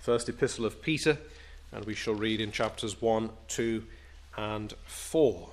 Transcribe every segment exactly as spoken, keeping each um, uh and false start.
First Epistle of Peter, and we shall read in chapters one, two, and four.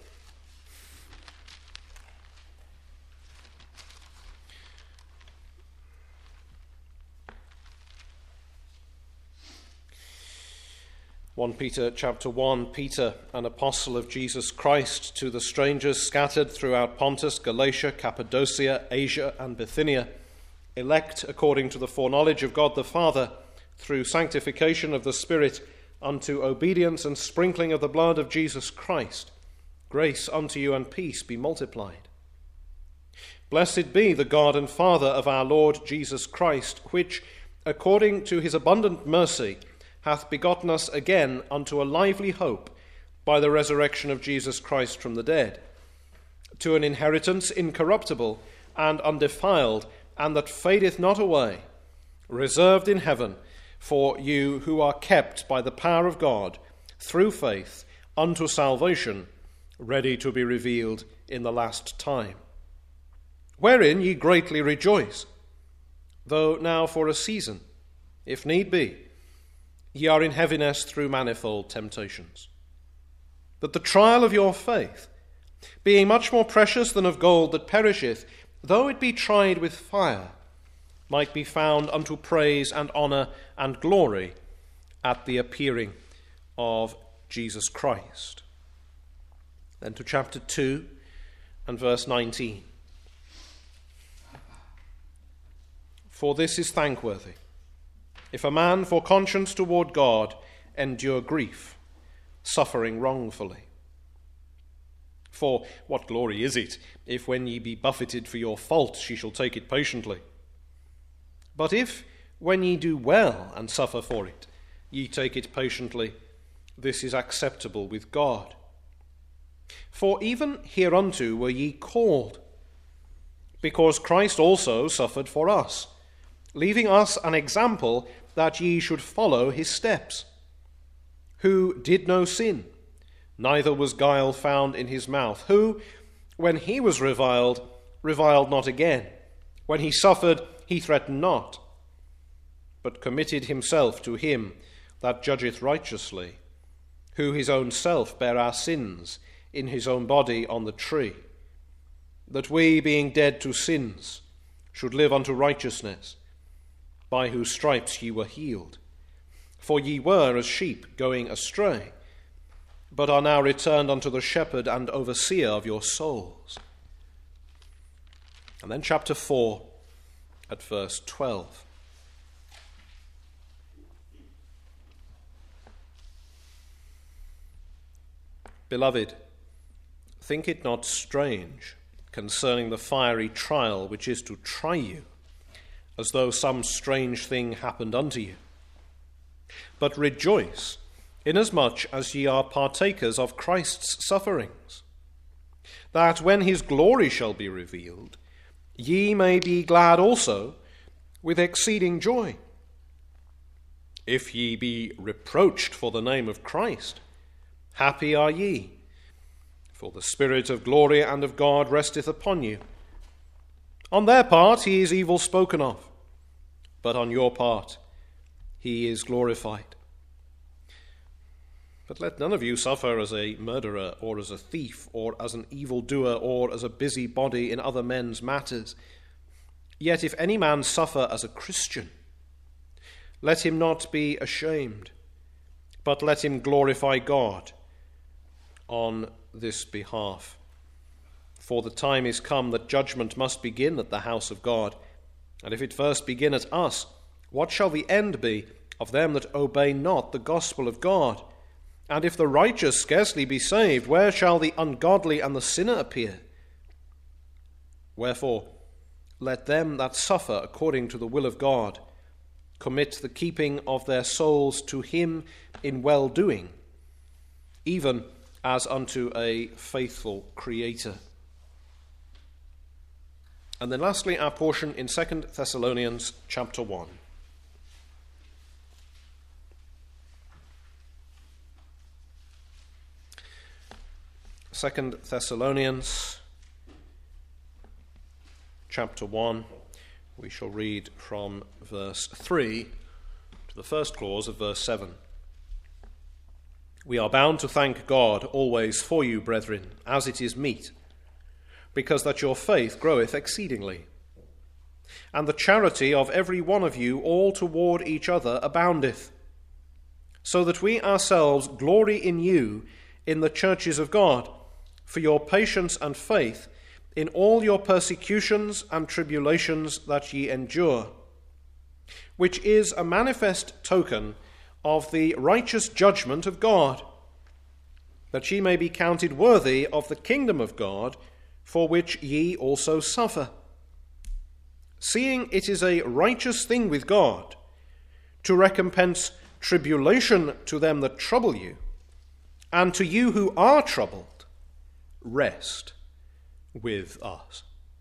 First Peter chapter one, Peter, an apostle of Jesus Christ, to the strangers scattered throughout Pontus, Galatia, Cappadocia, Asia, and Bithynia, elect according to the foreknowledge of God the Father, through sanctification of the Spirit, unto obedience and sprinkling of the blood of Jesus Christ, grace unto you and peace be multiplied. Blessed be the God and Father of our Lord Jesus Christ, which, according to his abundant mercy, hath begotten us again unto a lively hope by the resurrection of Jesus Christ from the dead, to an inheritance incorruptible and undefiled, and that fadeth not away, reserved in heaven for you who are kept by the power of God through faith unto salvation, ready to be revealed in the last time. Wherein ye greatly rejoice, though now for a season, if need be, ye are in heaviness through manifold temptations, that the trial of your faith, being much more precious than of gold that perisheth, though it be tried with fire, might be found unto praise and honour and glory at the appearing of Jesus Christ. Then to chapter two and verse nineteen. For this is thankworthy, if a man for conscience toward God endure grief, suffering wrongfully. For what glory is it, if when ye be buffeted for your faults ye shall take it patiently? But if, when ye do well and suffer for it, ye take it patiently, this is acceptable with God. For even hereunto were ye called, because Christ also suffered for us, leaving us an example that ye should follow his steps, who did no sin, neither was guile found in his mouth, who, when he was reviled, reviled not again, when he suffered, he threatened not, but committed himself to him that judgeth righteously, who his own self bare our sins in his own body on the tree, that we, being dead to sins, should live unto righteousness, by whose stripes ye were healed. For ye were as sheep going astray, but are now returned unto the shepherd and overseer of your souls. And then chapter four, at verse twelve. Beloved, think it not strange concerning the fiery trial which is to try you, as though some strange thing happened unto you. But rejoice, inasmuch as ye are partakers of Christ's sufferings, that when his glory shall be revealed, ye may be glad also with exceeding joy. If ye be reproached for the name of Christ, happy are ye, for the Spirit of glory and of God resteth upon you. On their part he is evil spoken of, but on your part he is glorified. But let none of you suffer as a murderer, or as a thief, or as an evildoer, or as a busybody in other men's matters. Yet if any man suffer as a Christian, let him not be ashamed, but let him glorify God on this behalf. For the time is come that judgment must begin at the house of God. And if it first begin at us, what shall the end be of them that obey not the gospel of God? And if the righteous scarcely be saved, where shall the ungodly and the sinner appear? Wherefore, let them that suffer according to the will of God commit the keeping of their souls to him in well-doing, even as unto a faithful Creator. And then lastly, our portion in Second Thessalonians chapter one. Second Thessalonians chapter one. We shall read from verse three to the first clause of verse seven. We are bound to thank God always for you, brethren, as it is meet, because that your faith groweth exceedingly, and the charity of every one of you all toward each other aboundeth, so that we ourselves glory in you in the churches of God, for your patience and faith in all your persecutions and tribulations that ye endure, which is a manifest token of the righteous judgment of God, that ye may be counted worthy of the kingdom of God, for which ye also suffer. Seeing it is a righteous thing with God to recompense tribulation to them that trouble you, and to you who are troubled, rest with us.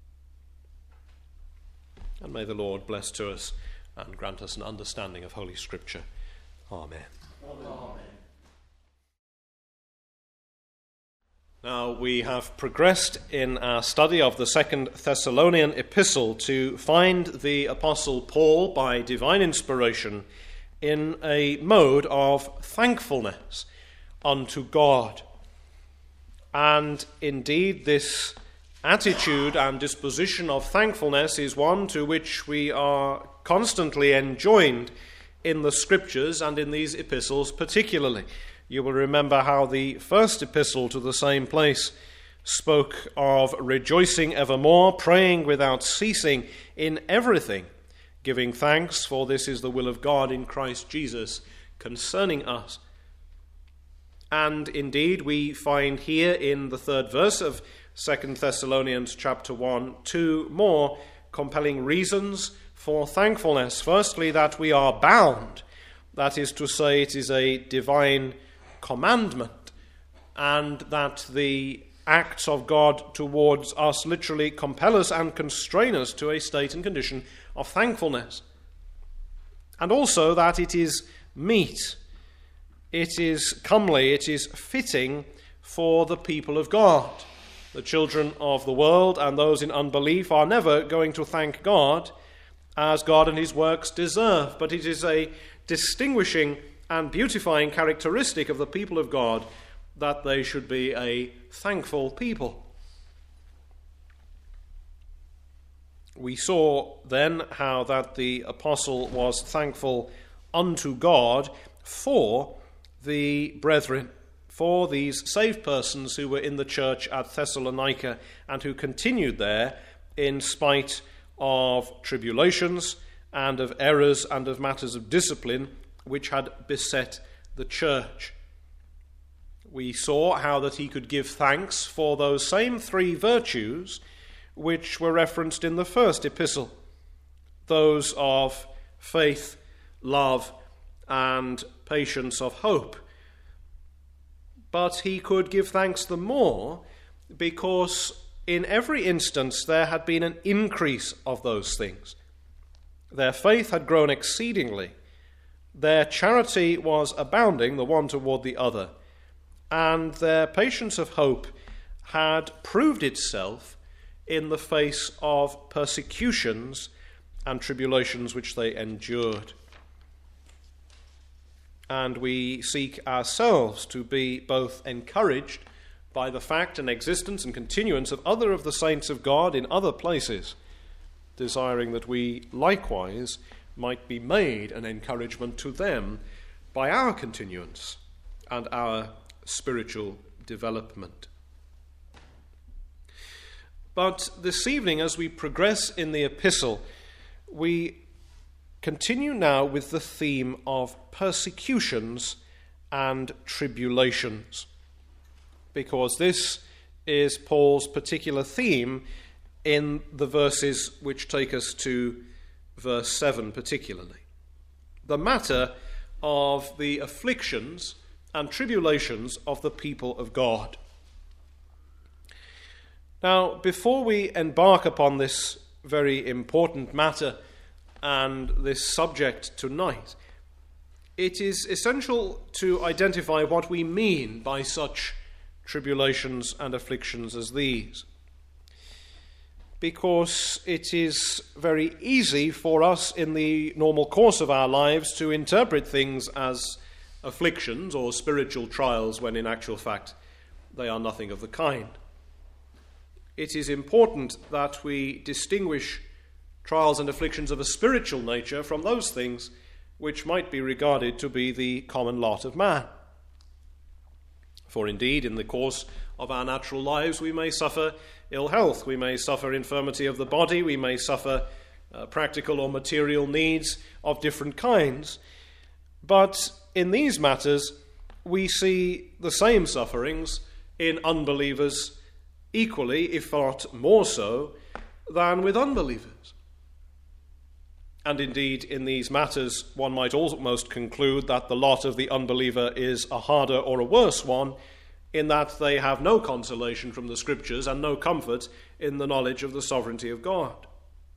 And may the Lord bless to us and grant us an understanding of Holy Scripture. Amen. Amen. Now we have progressed in our study of the Second Thessalonian epistle to find the Apostle Paul, by divine inspiration, in a mode of thankfulness unto God. And indeed, this attitude and disposition of thankfulness is one to which we are constantly enjoined in the Scriptures and in these epistles particularly. You will remember how the first epistle to the same place spoke of rejoicing evermore, praying without ceasing, in everything giving thanks, for this is the will of God in Christ Jesus concerning us. And indeed, we find here in the third verse of Second Thessalonians chapter one two more compelling reasons for thankfulness. Firstly, that we are bound. That is to say, it is a divine commandment, and that the acts of God towards us literally compel us and constrain us to a state and condition of thankfulness. And also that it is meet, it is comely, it is fitting for the people of God. The children of the world and those in unbelief are never going to thank God as God and his works deserve, but it is a distinguishing and beautifying characteristic of the people of God that they should be a thankful people. We saw then how that the apostle was thankful unto God for the brethren, for these saved persons who were in the church at Thessalonica and who continued there in spite of tribulations and of errors and of matters of discipline which had beset the church. We saw how that he could give thanks for those same three virtues which were referenced in the first epistle, those of faith, love, and patience of hope. But he could give thanks the more because in every instance there had been an increase of those things. Their faith had grown exceedingly. Their charity was abounding, the one toward the other, and their patience of hope had proved itself in the face of persecutions and tribulations which they endured. And we seek ourselves to be both encouraged by the fact and existence and continuance of other of the saints of God in other places, desiring that we likewise might be made an encouragement to them by our continuance and our spiritual development. But this evening, as we progress in the epistle, we continue now with the theme of persecutions and tribulations, because this is Paul's particular theme in the verses which take us to verse seven particularly. The matter of the afflictions and tribulations of the people of God. Now, before we embark upon this very important matter and this subject tonight, it is essential to identify what we mean by such tribulations and afflictions as these. because it is very easy for us in the normal course of our lives to interpret things as afflictions or spiritual trials when in actual fact they are nothing of the kind. It is important that we distinguish trials and afflictions of a spiritual nature from those things which might be regarded to be the common lot of man. For indeed, in the course of our natural lives, we may suffer ill health, we may suffer infirmity of the body, we may suffer uh, practical or material needs of different kinds. But in these matters, we see the same sufferings in unbelievers equally, if not more so, than with unbelievers. And indeed, in these matters, one might almost conclude that the lot of the unbeliever is a harder or a worse one, in that they have no consolation from the Scriptures and no comfort in the knowledge of the sovereignty of God.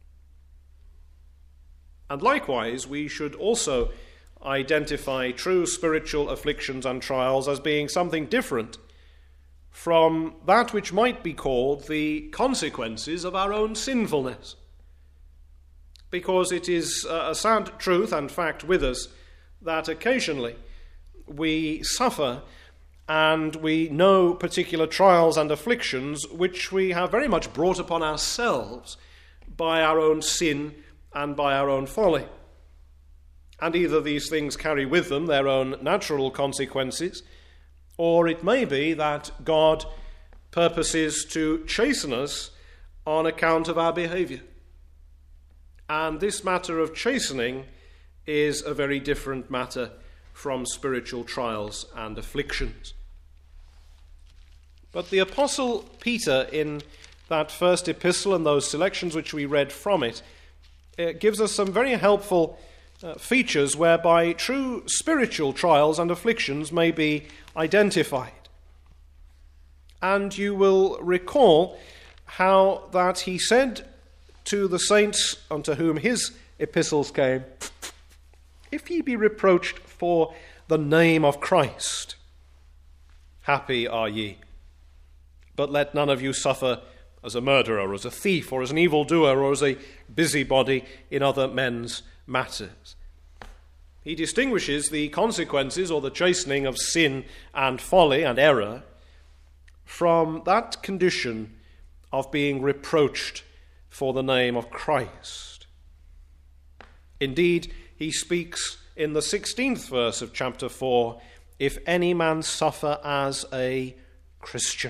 And likewise, we should also identify true spiritual afflictions and trials as being something different from that which might be called the consequences of our own sinfulness. Because it is a sad truth and fact with us that occasionally we suffer and we know particular trials and afflictions which we have very much brought upon ourselves by our own sin and by our own folly. And either these things carry with them their own natural consequences, or it may be that God purposes to chasten us on account of our behavior. And this matter of chastening is a very different matter from spiritual trials and afflictions. But the Apostle Peter, in that first epistle and those selections which we read from it, it gives us some very helpful uh, features whereby true spiritual trials and afflictions may be identified. And you will recall how that he said to the saints unto whom his epistles came, "If ye be reproached for the name of Christ, happy are ye. But let none of you suffer as a murderer, or as a thief, or as an evildoer, or as a busybody in other men's matters." He distinguishes the consequences or the chastening of sin and folly and error from that condition of being reproached for the name of Christ. Indeed, he speaks in the sixteenth verse of chapter four, "If any man suffer as a Christian,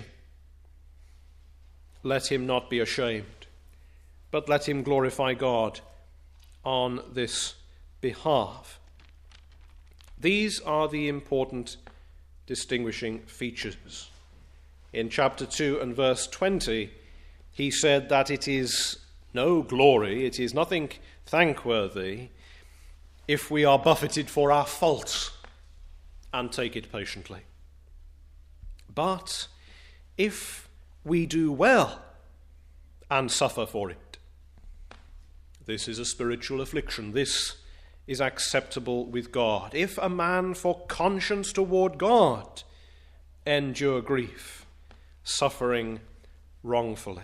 let him not be ashamed, but let him glorify God on this behalf." These are the important distinguishing features. In chapter two and verse twenty, he said that it is no glory, it is nothing thankworthy, if we are buffeted for our faults and take it patiently. But if we do well and suffer for it, this is a spiritual affliction. This is acceptable with God. If a man for conscience toward God endure grief, suffering wrongfully.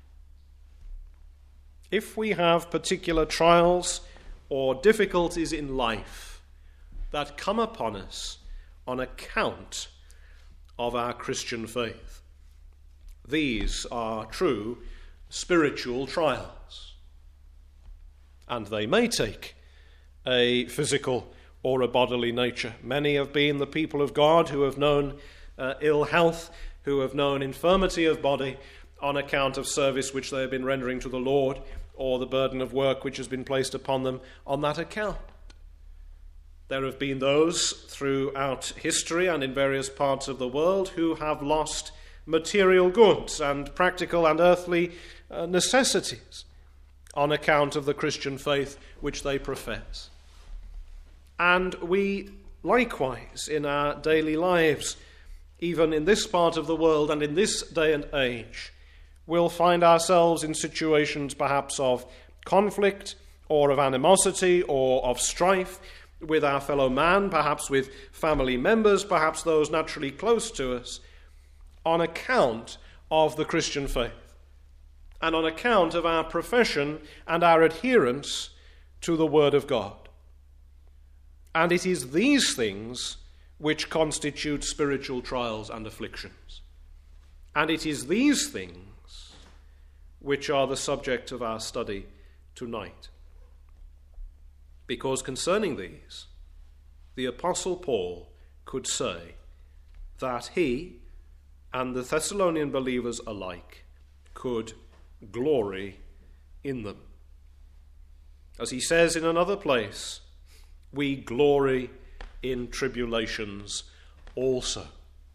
If we have particular trials or difficulties in life that come upon us on account of our Christian faith, these are true spiritual trials. And they may take a physical or a bodily nature. Many have been the people of God who have known uh, ill health, who have known infirmity of body on account of service which they have been rendering to the Lord, or the burden of work which has been placed upon them on that account. There have been those throughout history and in various parts of the world who have lost material goods and practical and earthly uh, necessities on account of the Christian faith which they profess. And we likewise in our daily lives, even in this part of the world and in this day and age, will find ourselves in situations perhaps of conflict or of animosity or of strife with our fellow man, perhaps with family members, perhaps those naturally close to us, on account of the Christian faith. and on account of our profession and our adherence to the Word of God. And it is these things which constitute spiritual trials and afflictions. And it is these things which are the subject of our study tonight. Because concerning these, the Apostle Paul could say that he and the Thessalonian believers alike could glory in them. As he says in another place, we glory in tribulations also.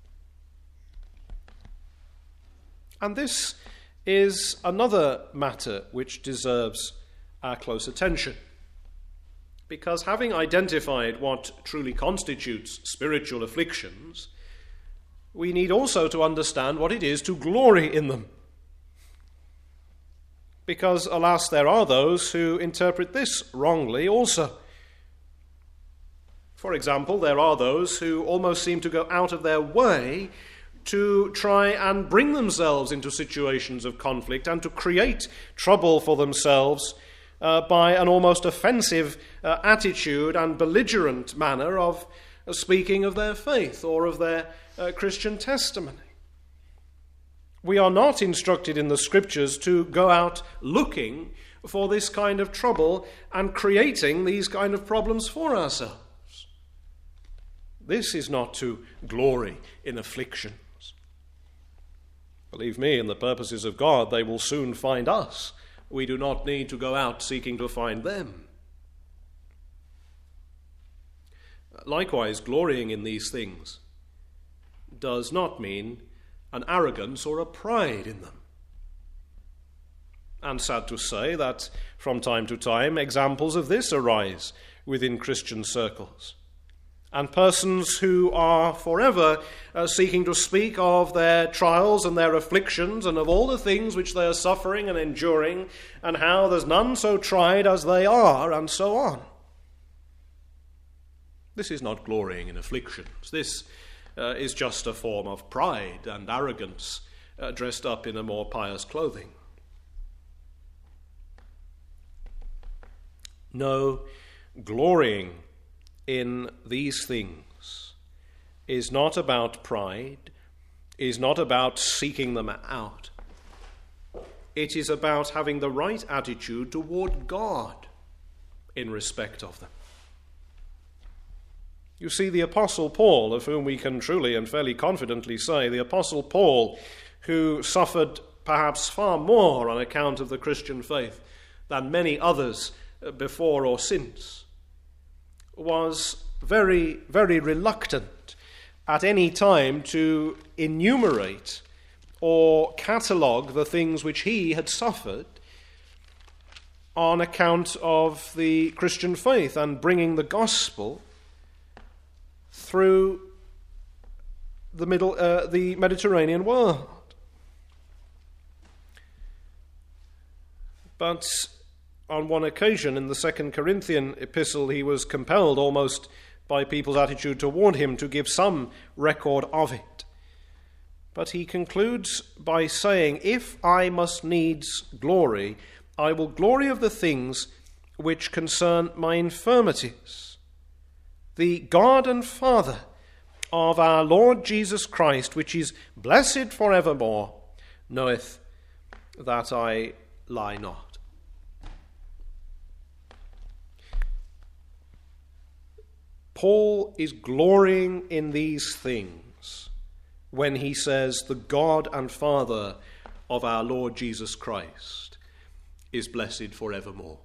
And this is another matter which deserves our close attention. Because having identified what truly constitutes spiritual afflictions, we need also to understand what it is to glory in them. Because, alas, there are those who interpret this wrongly also. For example, there are those who almost seem to go out of their way to try and bring themselves into situations of conflict and to create trouble for themselves uh, by an almost offensive uh, attitude and belligerent manner of uh, speaking of their faith or of their uh, Christian testimony. We are not instructed in the Scriptures to go out looking for this kind of trouble and creating these kind of problems for ourselves. This is not to glory in afflictions. Believe me, in the purposes of God, they will soon find us. We do not need to go out seeking to find them. Likewise, glorying in these things does not mean an arrogance or a pride in them. And sad to say that from time to time examples of this arise within Christian circles. And persons who are forever uh, seeking to speak of their trials and their afflictions and of all the things which they are suffering and enduring, and how there's none so tried as they are, and so on. This is not glorying in afflictions. This uh, is just a form of pride and arrogance uh, dressed up in a more pious clothing. No, glorying in these things is not about pride, is not about seeking them out. It is about having the right attitude toward God in respect of them. You see, the Apostle Paul, of whom we can truly and fairly confidently say, the Apostle Paul, who suffered perhaps far more on account of the Christian faith than many others before or since, was very, very reluctant at any time to enumerate or catalogue the things which he had suffered on account of the Christian faith and bringing the gospel through the middle, uh, the Mediterranean world. But on one occasion in the Second Corinthian epistle, he was compelled almost by people's attitude toward him to give some record of it. But he concludes by saying, "If I must needs glory, I will glory of the things which concern my infirmities. The God and Father of our Lord Jesus Christ, which is blessed for evermore, knoweth that I lie not." Paul is glorying in these things when he says the God and Father of our Lord Jesus Christ is blessed forevermore.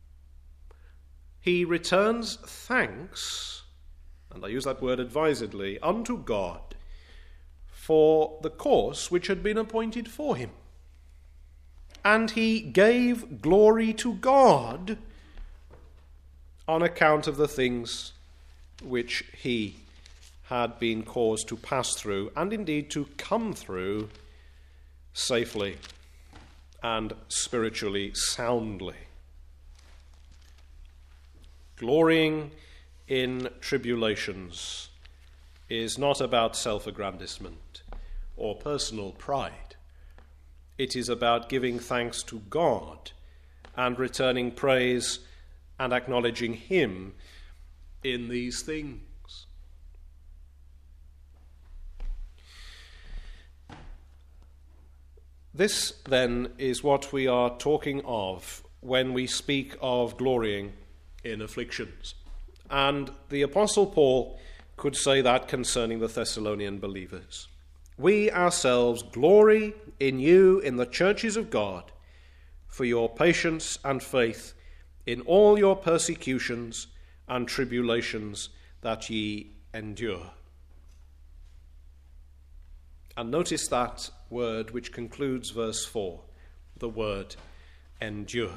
He returns thanks, and I use that word advisedly, unto God for the course which had been appointed for him. And he gave glory to God on account of the things which he had been caused to pass through, and indeed to come through safely and spiritually soundly. Glorying in tribulations is not about self-aggrandizement or personal pride. It is about giving thanks to God and returning praise and acknowledging him in these things. This, then, is what we are talking of when we speak of glorying in afflictions. And the Apostle Paul could say that concerning the Thessalonian believers. We ourselves glory in you in the churches of God for your patience and faith in all your persecutions and tribulations that ye endure. And notice that word which concludes verse four, the word endure.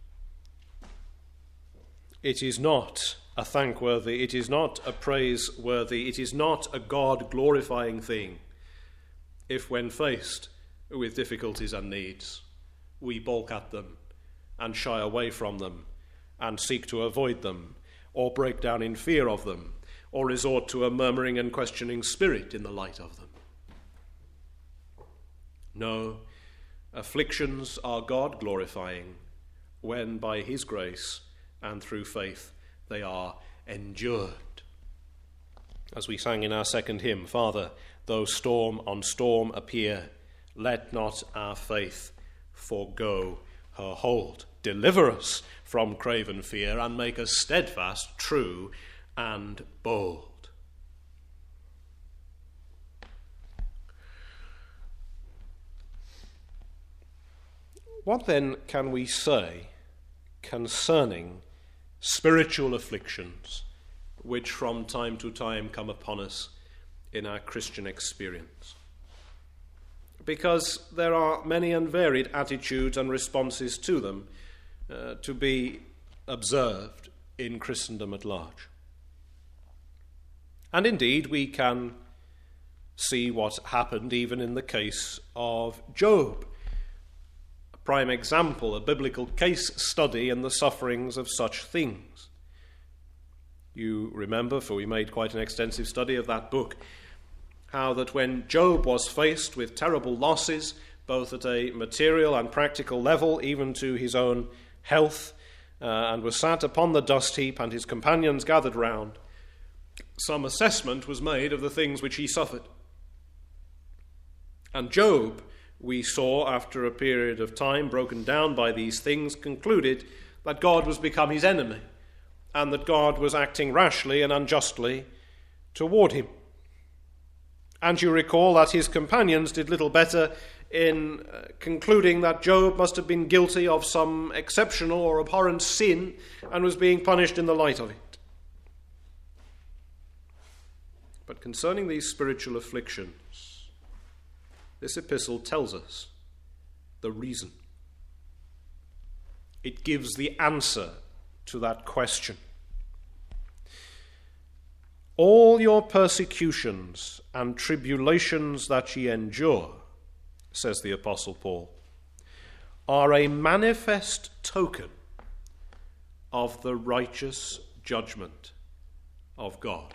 It is not a thankworthy, it is not a praiseworthy, it is not a God-glorifying thing if when faced with difficulties and needs, we balk at them and shy away from them and seek to avoid them or break down in fear of them or resort to a murmuring and questioning spirit in the light of them. No, afflictions are God-glorifying when by his grace and through faith they are endured. As we sang in our second hymn, Father, though storm on storm appear, let not our faith forego her hold. Deliver us from craven fear and make us steadfast, true, and bold. What then can we say concerning spiritual afflictions which from time to time come upon us in our Christian experience? Because there are many and varied attitudes and responses to them uh, to be observed in Christendom at large. And indeed, we can see what happened even in the case of Job. A prime example, a biblical case study in the sufferings of such things. You remember, for we made quite an extensive study of that book, how that when Job was faced with terrible losses, both at a material and practical level, even to his own health, uh, and was sat upon the dust heap and his companions gathered round, some assessment was made of the things which he suffered. And Job, we saw, after a period of time broken down by these things, concluded that God was become his enemy, and that God was acting rashly and unjustly toward him. And you recall that his companions did little better in uh, concluding that Job must have been guilty of some exceptional or abhorrent sin and was being punished in the light of it. But concerning these spiritual afflictions, this epistle tells us the reason. It gives the answer to that question. All your persecutions and tribulations that ye endure, says the Apostle Paul, are a manifest token of the righteous judgment of God.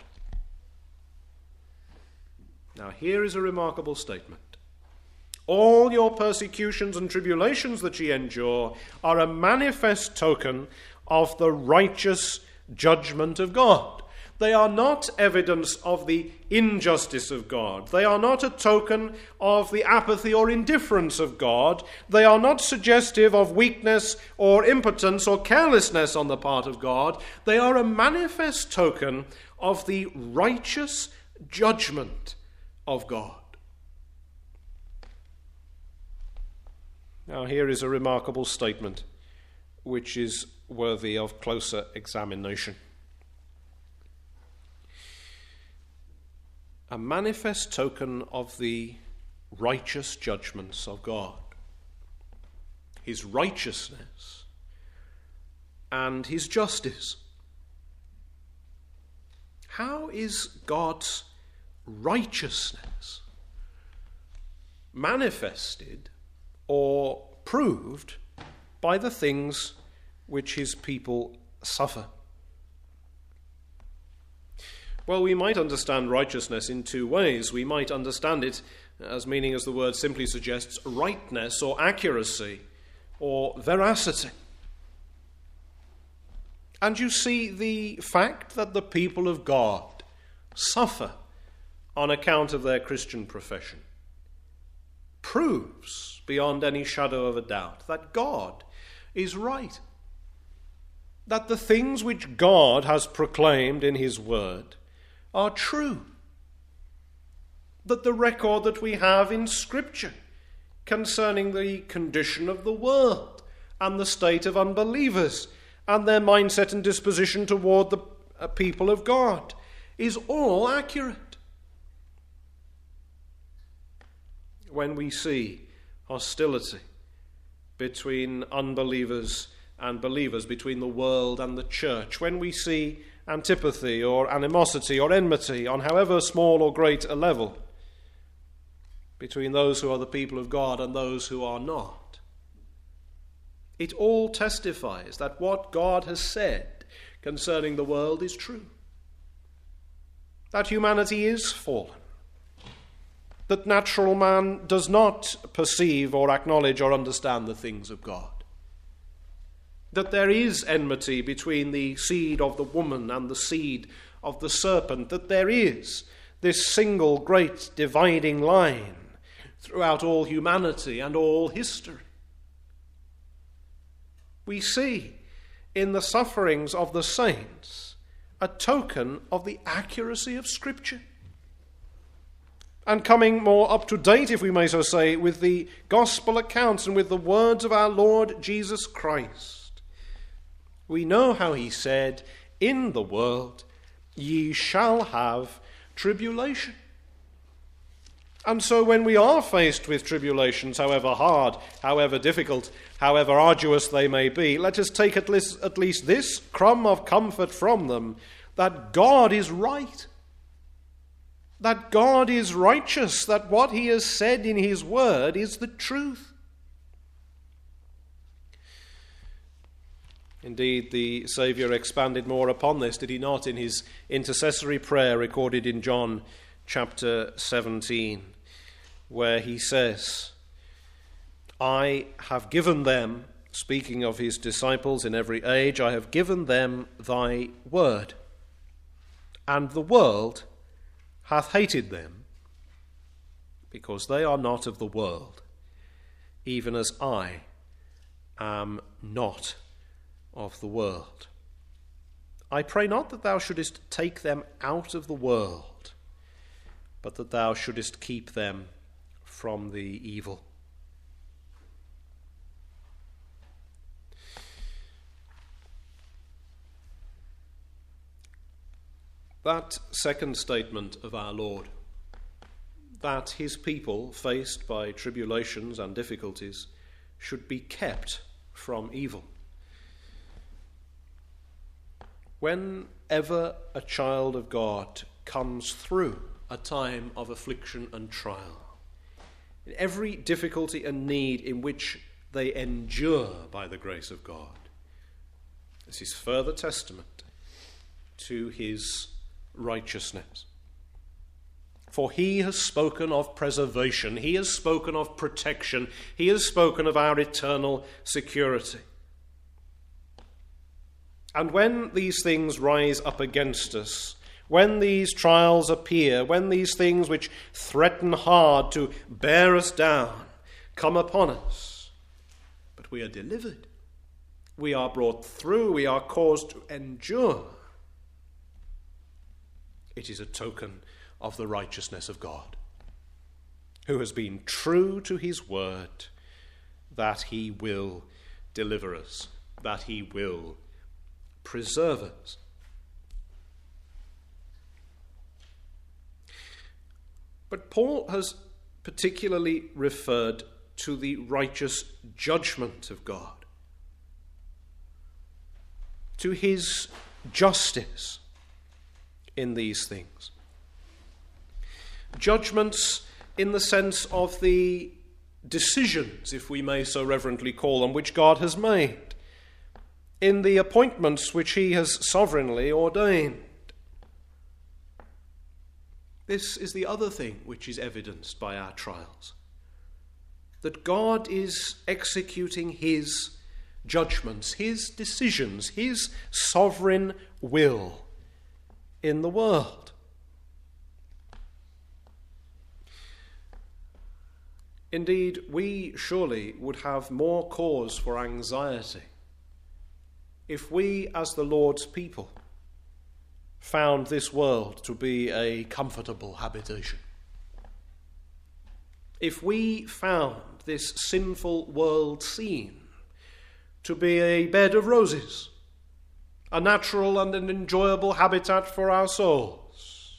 Now here is a remarkable statement. All your persecutions and tribulations that ye endure are a manifest token of the righteous judgment of God. They are not evidence of the injustice of God. They are not a token of the apathy or indifference of God. They are not suggestive of weakness or impotence or carelessness on the part of God. They are a manifest token of the righteous judgment of God. Now here is a remarkable statement which is worthy of closer examination. A manifest token of the righteous judgments of God, his righteousness and his justice. How is God's righteousness manifested or proved by the things which his people suffer? Well, we might understand righteousness in two ways. We might understand it as meaning, as the word simply suggests, rightness or accuracy or veracity. And you see, the fact that the people of God suffer on account of their Christian profession proves beyond any shadow of a doubt that God is right. That the things which God has proclaimed in his word are true. That the record that we have in Scripture concerning the condition of the world and the state of unbelievers and their mindset and disposition toward the people of God is all accurate. When we see hostility between unbelievers and believers, between the world and the church, when we see antipathy or animosity or enmity on however small or great a level between those who are the people of God and those who are not, it all testifies that what God has said concerning the world is true. That humanity is fallen. That natural man does not perceive or acknowledge or understand the things of God. That there is enmity between the seed of the woman and the seed of the serpent. That there is this single great dividing line throughout all humanity and all history. We see in the sufferings of the saints a token of the accuracy of Scripture. And coming more up to date, if we may so say, with the gospel accounts and with the words of our Lord Jesus Christ, we know how he said, "In the world ye shall have tribulation." And so when we are faced with tribulations, however hard, however difficult, however arduous they may be, let us take at least, at least this crumb of comfort from them, that God is right. That God is righteous, that what he has said in his word is the truth. Indeed, the Saviour expanded more upon this, did he not, in his intercessory prayer recorded in John chapter seventeen, where he says, "I have given them," speaking of his disciples in every age, "I have given them thy word, and the world hath hated them, because they are not of the world, even as I am not of the world. I pray not that thou shouldest take them out of the world, but that thou shouldest keep them from the evil." That second statement of our Lord, that his people, faced by tribulations and difficulties, should be kept from evil. Whenever a child of God comes through a time of affliction and trial, in every difficulty and need in which they endure by the grace of God, this is further testament to his righteousness. For he has spoken of preservation, he has spoken of protection, he has spoken of our eternal security. And when these things rise up against us, when these trials appear, when these things which threaten hard to bear us down come upon us, but we are delivered, we are brought through, we are caused to endure, it is a token of the righteousness of God, who has been true to his word, that he will deliver us, that he will preserve us. But Paul has particularly referred to the righteous judgment of God, to his justice in these things. Judgments in the sense of the decisions, if we may so reverently call them, which God has made, in the appointments which he has sovereignly ordained. This is the other thing which is evidenced by our trials. That God is executing his judgments, his decisions, his sovereign will in the world. Indeed, we surely would have more cause for anxiety if we, as the Lord's people, found this world to be a comfortable habitation. If we found this sinful world scene to be a bed of roses, a natural and an enjoyable habitat for our souls,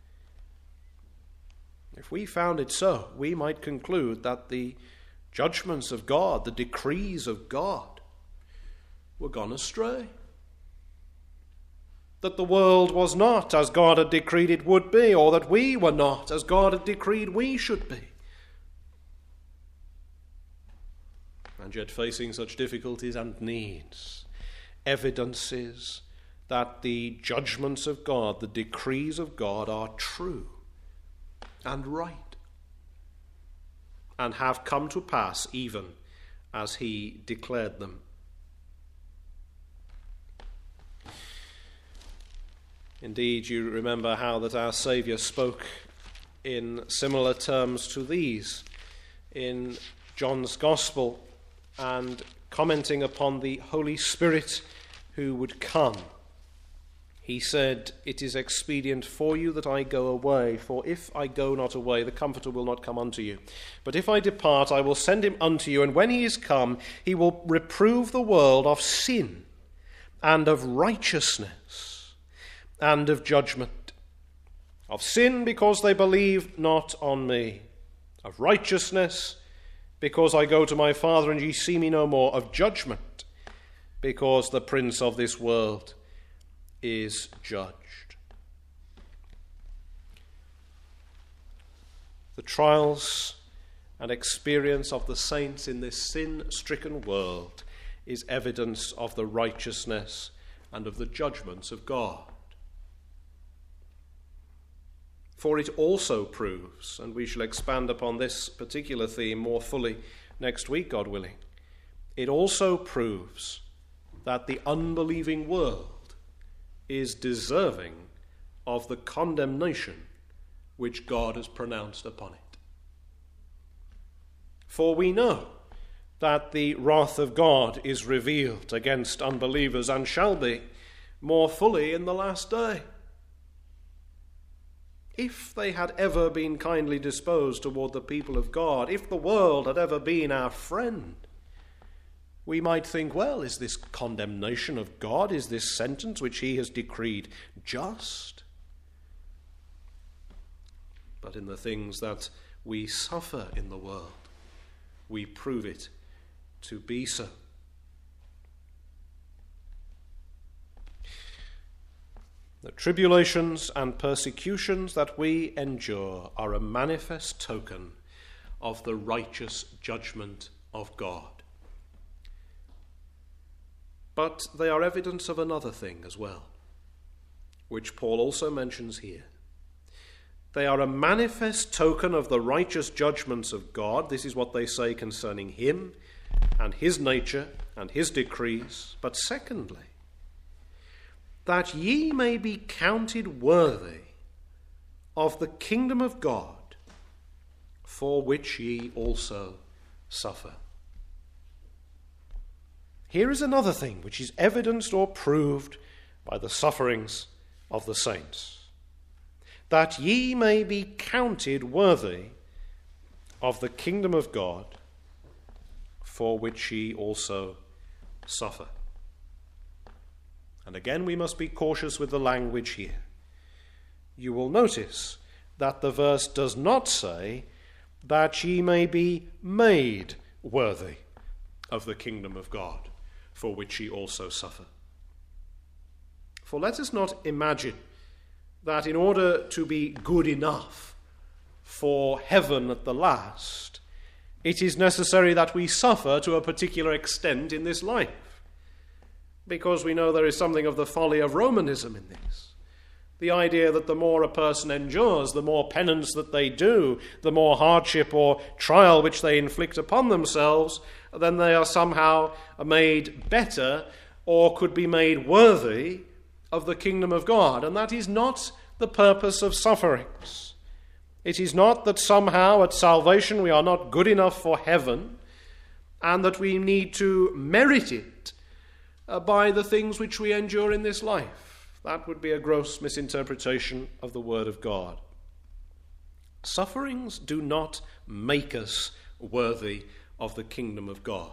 if we found it so, we might conclude that the judgments of God, the decrees of God, were gone astray. That the world was not as God had decreed it would be, or that we were not as God had decreed we should be. And yet, facing such difficulties and needs, evidences that the judgments of God, the decrees of God, are true and right, and have come to pass even as he declared them. Indeed, you remember how that our Saviour spoke in similar terms to these in John's Gospel, and commenting upon the Holy Spirit who would come. He said, "It is expedient for you that I go away, for if I go not away, the Comforter will not come unto you. But if I depart, I will send him unto you, and when he is come, he will reprove the world of sin, and of righteousness, and of judgment. Of sin, because they believe not on me. Of righteousness, because I go to my Father, and ye see me no more. Of judgment, because the prince of this world is judged." The trials and experience of the saints in this sin-stricken world is evidence of the righteousness and of the judgments of God. For it also proves, and we shall expand upon this particular theme more fully next week, God willing, it also proves that the unbelieving world is deserving of the condemnation which God has pronounced upon it. For we know that the wrath of God is revealed against unbelievers, and shall be more fully in the last day. If they had ever been kindly disposed toward the people of God, if the world had ever been our friend, we might think, well, is this condemnation of God, is this sentence which he has decreed just? But in the things that we suffer in the world, we prove it to be so. The tribulations and persecutions that we endure are a manifest token of the righteous judgment of God. But they are evidence of another thing as well, which Paul also mentions here. They are a manifest token of the righteous judgments of God. This is what they say concerning him and his nature and his decrees. But secondly, that ye may be counted worthy of the kingdom of God, for which ye also suffer. Here is another thing which is evidenced or proved by the sufferings of the saints. That ye may be counted worthy of the kingdom of God, for which ye also suffer. And again, we must be cautious with the language here. You will notice that the verse does not say that ye may be made worthy of the kingdom of God, for which ye also suffer. For let us not imagine that in order to be good enough for heaven at the last, it is necessary that we suffer to a particular extent in this life. Because we know there is something of the folly of Romanism in this, The idea that the more a person endures, the more penance that they do, the more hardship or trial which they inflict upon themselves, then they are somehow made better or could be made worthy of the kingdom of God. And that is not the purpose of sufferings. It is not that somehow at salvation we are not good enough for heaven and that we need to merit it uh, by the things which we endure in this life. That would be a gross misinterpretation of the Word of God. Sufferings do not make us worthy of the kingdom of God.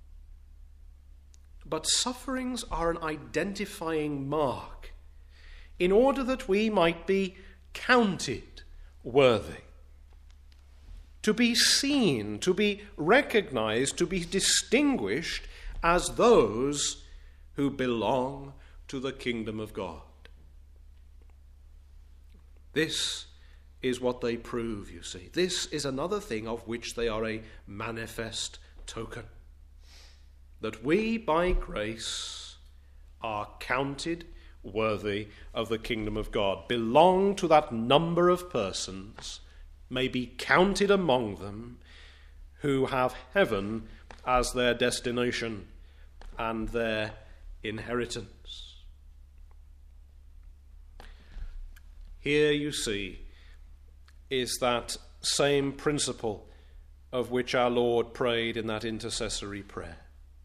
But sufferings are an identifying mark in order that we might be counted worthy, to be seen, to be recognized, to be distinguished as those who belong to the kingdom of God. This is what they prove, you see. This is another thing of which they are a manifest token. That we, by grace, are counted worthy of the kingdom of God, belong to that number of persons, may be counted among them, who have heaven as their destination and their inheritance. Here you see is that same principle of which our Lord prayed in that intercessory prayer.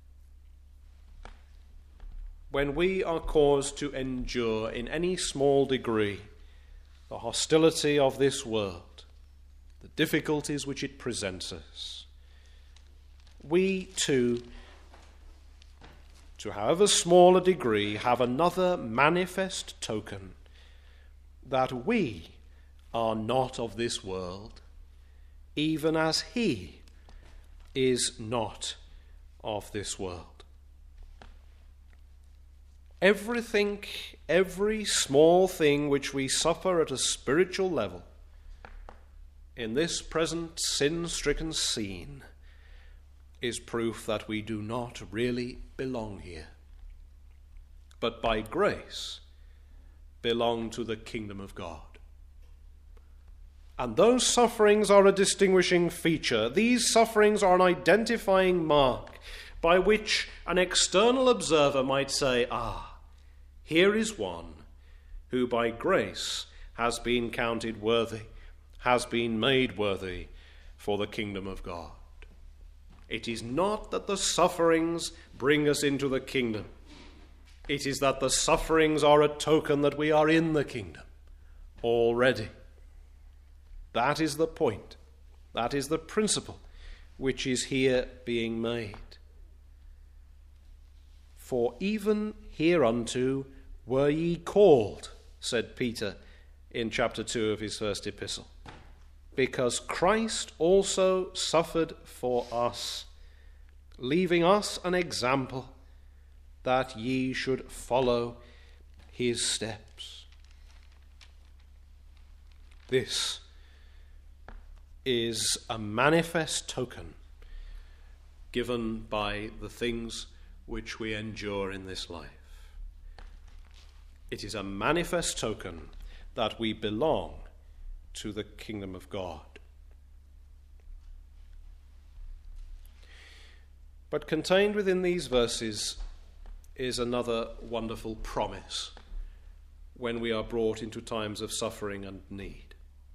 When we are caused to endure in any small degree the hostility of this world, the difficulties which it presents us, we too, to however small a degree, have another manifest token that we are not of this world, even as he is not of this world. Everything, every small thing which we suffer at a spiritual level in this present sin-stricken scene is proof that we do not really belong here, but by grace belong to the kingdom of God. And those sufferings are a distinguishing feature. These sufferings are an identifying mark by which an external observer might say, ah, here is one who by grace has been counted worthy, has been made worthy for the kingdom of God. It is not that the sufferings bring us into the kingdom. It is that the sufferings are a token that we are in the kingdom already. That is the point. That is the principle which is here being made. For even hereunto were ye called, said Peter in chapter two of his first epistle, because Christ also suffered for us, leaving us an example that ye should follow his steps. This is a manifest token given by the things which we endure in this life. It is a manifest token that we belong to the kingdom of God. But contained within these verses is another wonderful promise when we are brought into times of suffering and need.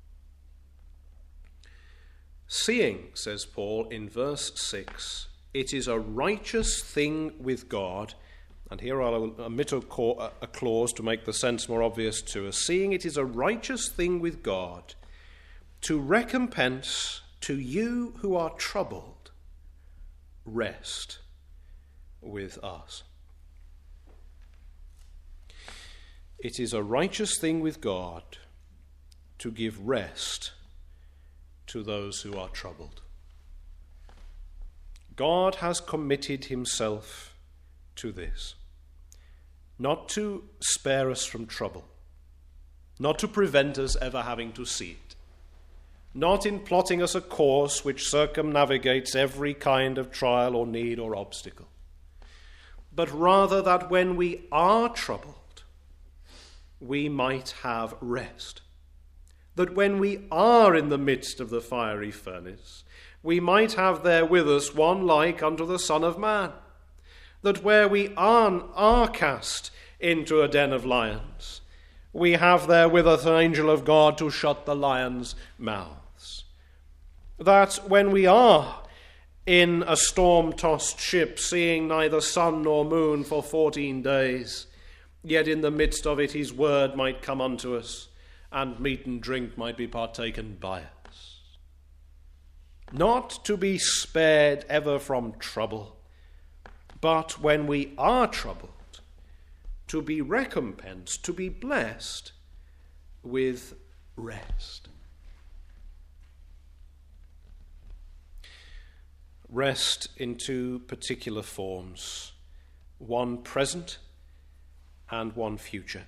Seeing, says Paul in verse six, it is a righteous thing with God, and here I'll omit a clause to make the sense more obvious to us. Seeing it is a righteous thing with God to recompense to you who are troubled rest with us. It is a righteous thing with God to give rest to those who are troubled. God has committed himself to this, not to spare us from trouble, not to prevent us ever having to see it, not in plotting us a course which circumnavigates every kind of trial or need or obstacle, but rather that when we are troubled, we might have rest. That when we are in the midst of the fiery furnace, we might have there with us one like unto the Son of Man. That where we are, are cast into a den of lions, we have there with us an angel of God to shut the lions' mouths. That when we are in a storm-tossed ship, seeing neither sun nor moon for fourteen days, yet in the midst of it his word might come unto us, and meat and drink might be partaken by us. Not to be spared ever from trouble, but when we are troubled, to be recompensed, to be blessed with rest. Rest in two particular forms, one present and one future.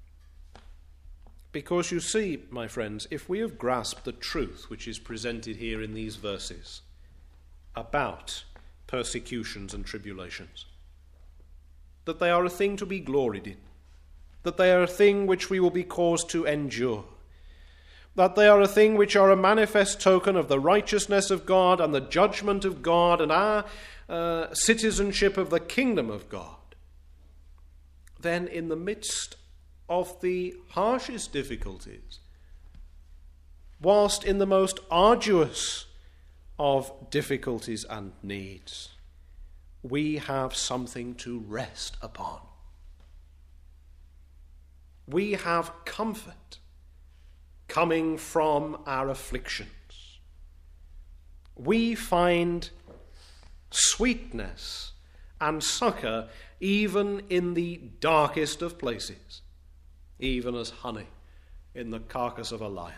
Because you see, my friends, if we have grasped the truth which is presented here in these verses about persecutions and tribulations, that they are a thing to be gloried in, that they are a thing which we will be caused to endure, that they are a thing which are a manifest token of the righteousness of God and the judgment of God and our uh, citizenship of the kingdom of God, then in the midst of the harshest difficulties, whilst in the most arduous of difficulties and needs, we have something to rest upon. We have comfort coming from our afflictions. We find sweetness and succor even in the darkest of places, even as honey in the carcass of a lion.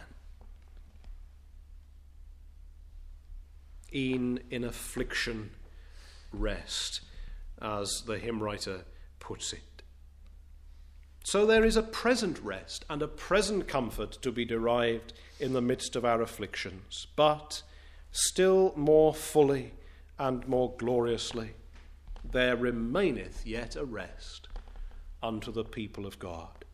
E'en in affliction rest, as the hymn writer puts it. So there is a present rest and a present comfort to be derived in the midst of our afflictions, but still more fully and more gloriously there remaineth yet a rest unto the people of God.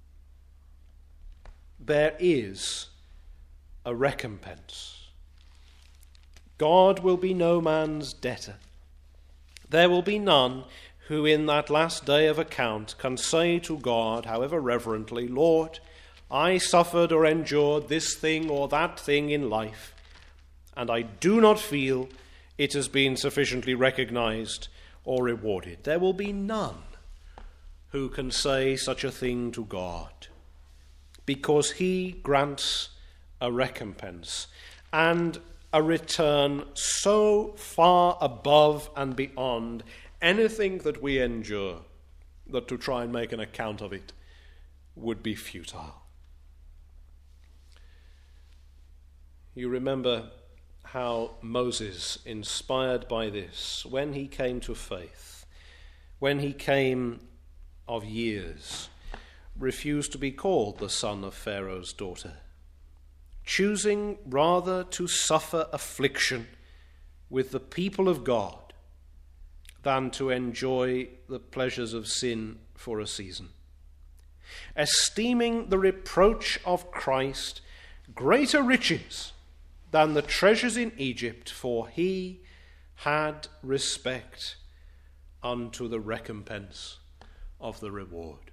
There is a recompense. God will be no man's debtor. There will be none who in that last day of account can say to God, however reverently, Lord, I suffered or endured this thing or that thing in life, and I do not feel it has been sufficiently recognized or rewarded. There will be none who can say such a thing to God, because he grants a recompense and a return so far above and beyond anything that we endure that to try and make an account of it would be futile. You remember how Moses, inspired by this, when he came to faith, when he came of years, refused to be called the son of Pharaoh's daughter, choosing rather to suffer affliction with the people of God than to enjoy the pleasures of sin for a season, esteeming the reproach of Christ greater riches than the treasures in Egypt, for he had respect unto the recompense of the reward.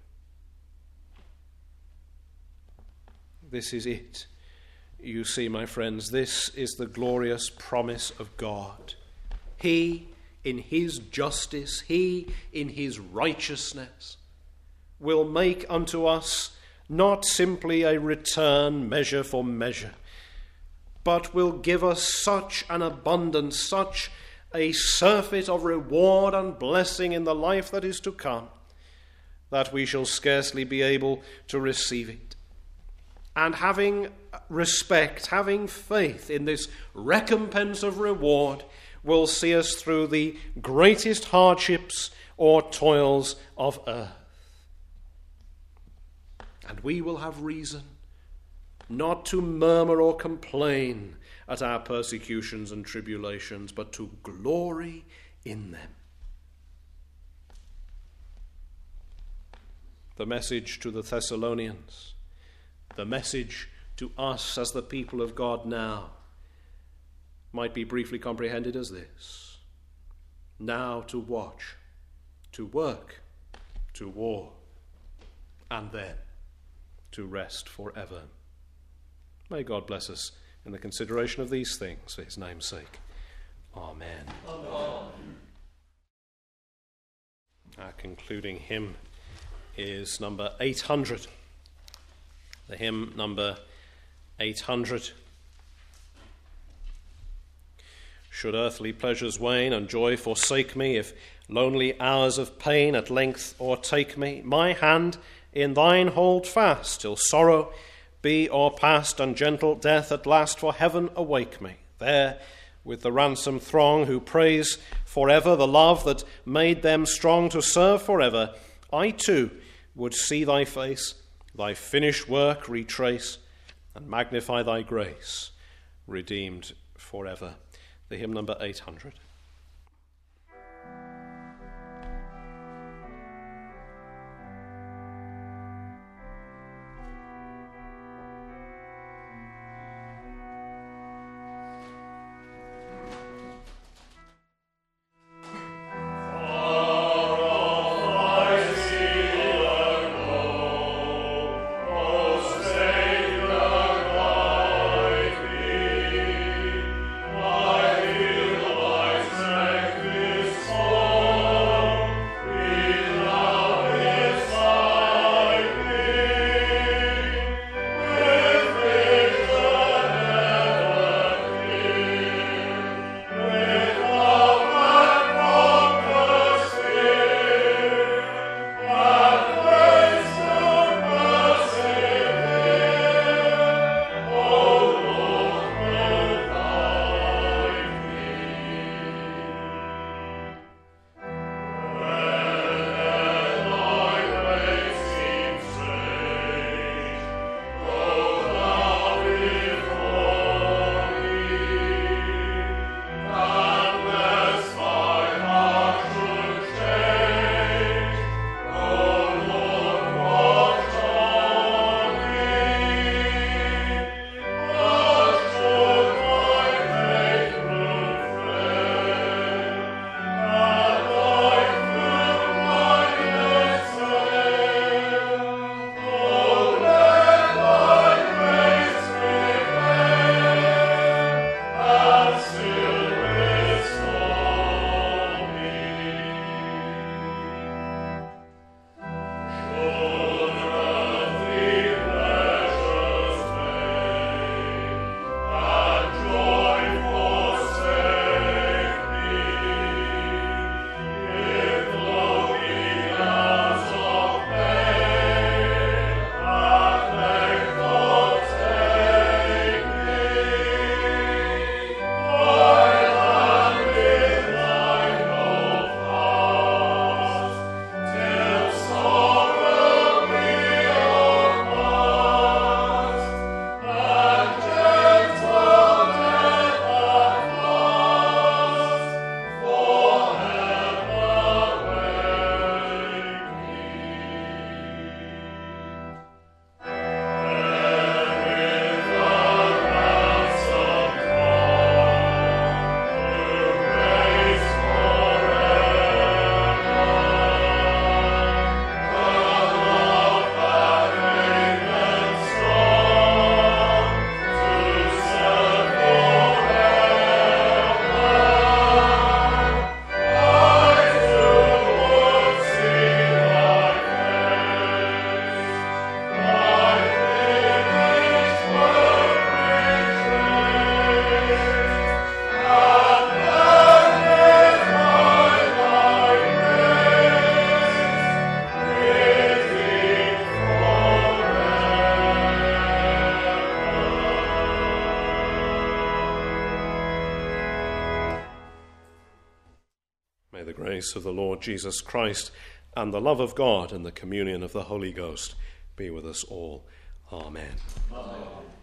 This is it. You see, my friends, this is the glorious promise of God. He, in his justice, he, in his righteousness, will make unto us not simply a return measure for measure, but will give us such an abundance, such a surfeit of reward and blessing in the life that is to come, that we shall scarcely be able to receive it. And having respect, having faith in this recompense of reward, will see us through the greatest hardships or toils of earth. And we will have reason not to murmur or complain at our persecutions and tribulations, but to glory in them. the message to the Thessalonians, the message to us as the people of God now, might be briefly comprehended as this: now to watch, to work, to war, and then to rest forever. May God bless us in the consideration of these things for his name's sake. Amen. Amen. Our concluding hymn is number eight hundred. The hymn number eight hundred. Should earthly pleasures wane and joy forsake me, if lonely hours of pain at length o'ertake me, my hand in thine hold fast, till sorrow be o'erpast and gentle death at last for heaven awake me. There with the ransomed throng who praise forever the love that made them strong to serve forever, I too would see thy face, thy finished work retrace, and magnify thy grace, redeemed forever. The hymn number eight hundred. grace of the Lord Jesus Christ and the love of God and the communion of the Holy Ghost be with us all. Amen. Amen.